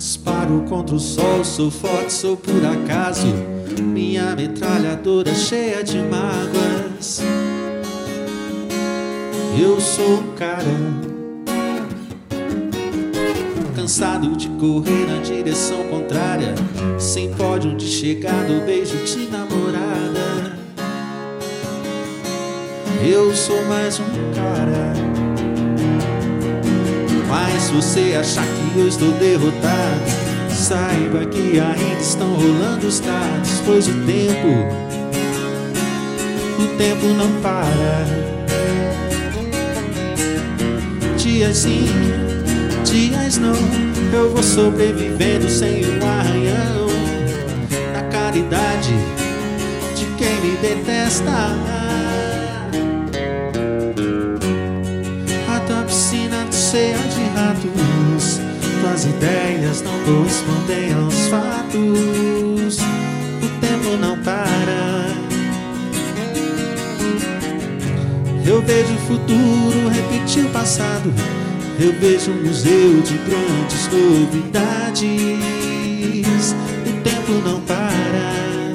Disparo contra o sol, sou forte, sou por acaso. Minha metralhadora cheia de mágoas. Eu sou um cara cansado de correr na direção contrária, sem pódio de chegada ou beijo de namorada. Eu sou mais um cara. Mas se você achar que eu estou derrotado, saiba que ainda estão rolando os dados, pois o tempo não para. Dias sim, dias não, eu vou sobrevivendo sem um arranhão, na caridade de quem me detesta. A tua piscina cheia de ratos, tuas ideias não correspondem aos fatos. O tempo não para. Eu vejo o futuro repetir o passado. Eu vejo um museu de grandes novidades. O tempo não para.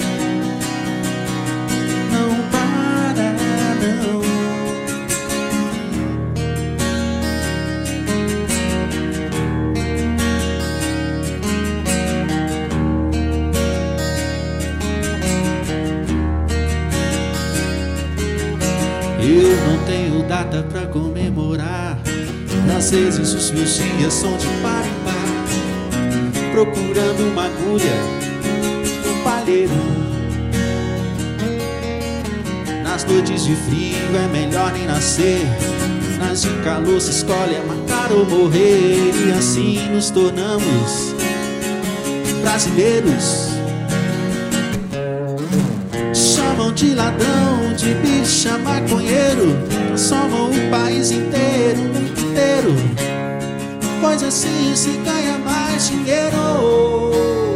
Não para, não. Eu não tenho data pra comemorar. Às vezes os meus dias são de par em par, procurando uma agulha no palheiro. Nas noites de frio é melhor nem nascer, nas de calor se escolhe é matar ou morrer. E assim nos tornamos brasileiros. Chamam de ladrão, de bicha, maconheiro, transformam o país inteiro, pois assim se ganha mais dinheiro.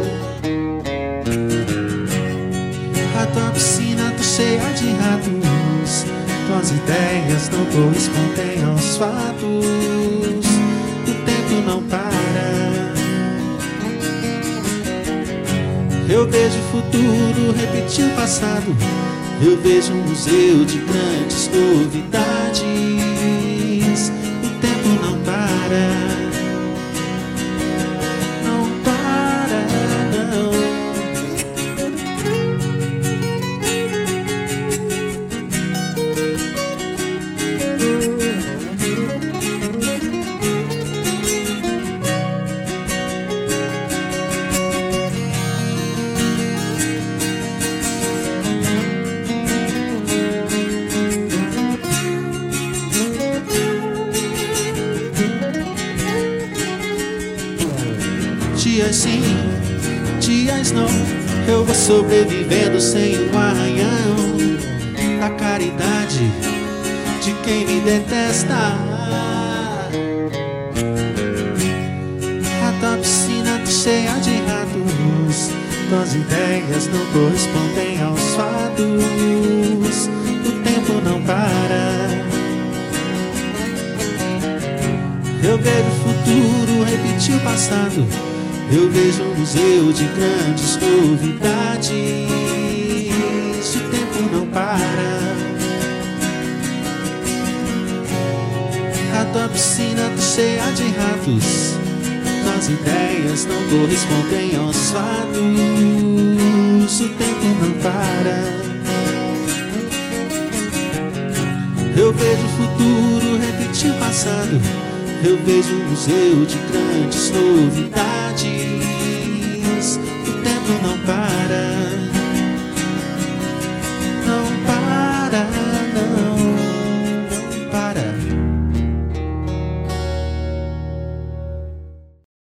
A tua piscina tá cheia de ratos, tuas ideias não correspondem aos fatos. O tempo não para. Eu vejo o futuro repetir o passado. Eu vejo um museu de grandes novidades. O tempo não para. Não para, não. Dias sim, dias não, eu vou sobrevivendo sem um arranhão, da caridade de quem me detesta. A tua piscina tá cheia de ratos, tuas ideias não correspondem aos fatos. O tempo não para. Eu vejo o futuro repetir o passado. Eu vejo um museu de grandes novidades. O tempo não para. A tua piscina tá cheia de ratos, tuas ideias não correspondem aos fatos. O tempo não para. Eu vejo o futuro repetir o passado. Eu vejo um museu de grandes novidades. O tempo não para.